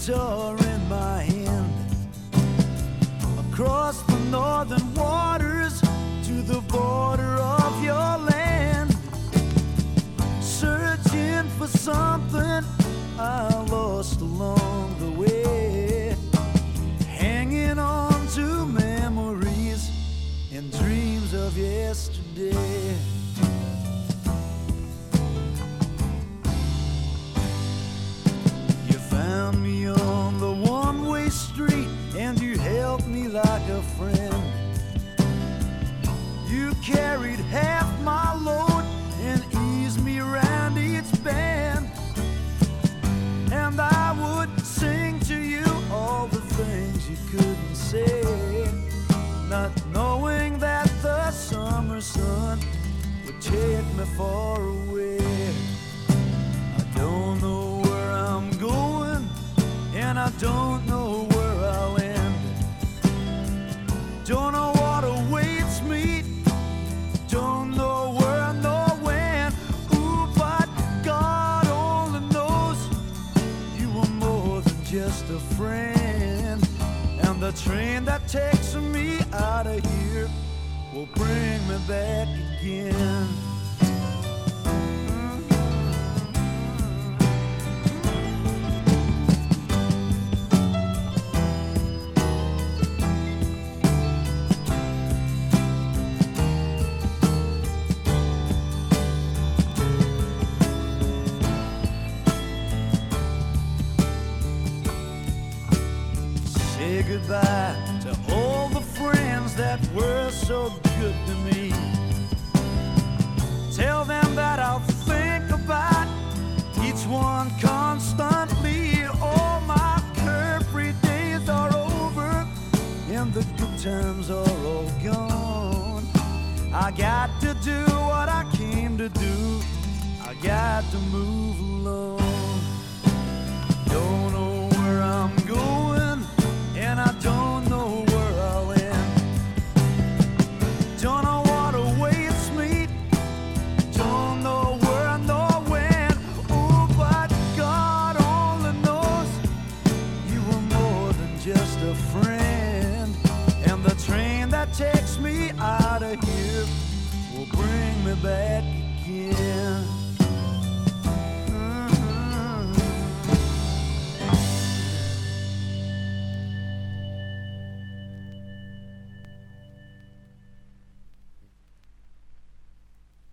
guitar in my hand, across the northern waters to the border of your land, searching for something I lost along the way, hanging on to memories and dreams of yesterday. You found me on the one-way street and you helped me like a friend. You carried half my load and eased me around each bend. And I would sing to you all the things you couldn't say, not knowing that the summer sun would take me far away. I don't know where I'm going, and I don't know where I'll end. Don't know what awaits me, don't know where nor when. Ooh, but God only knows you were more than just a friend. And the train that takes me out of here will bring me back again. Say goodbye to all the friends that were so good to me. Tell them that I'll think about each one constantly. All my carefree days are over and the good times are all gone. I got to do what I came to do, I got to move along. Don't know where I'm going, and I don't know where I'll end. Don't know what awaits me, don't know where nor when. Ooh, but God only knows you were more than just a friend. And the train that takes me out of here will bring me back again.